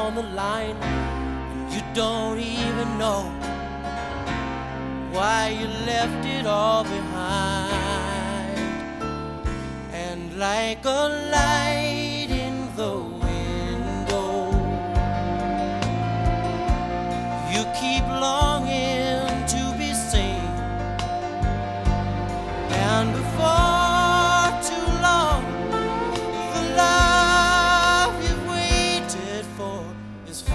on the line, and you don't even know why you left it all behind. And like a light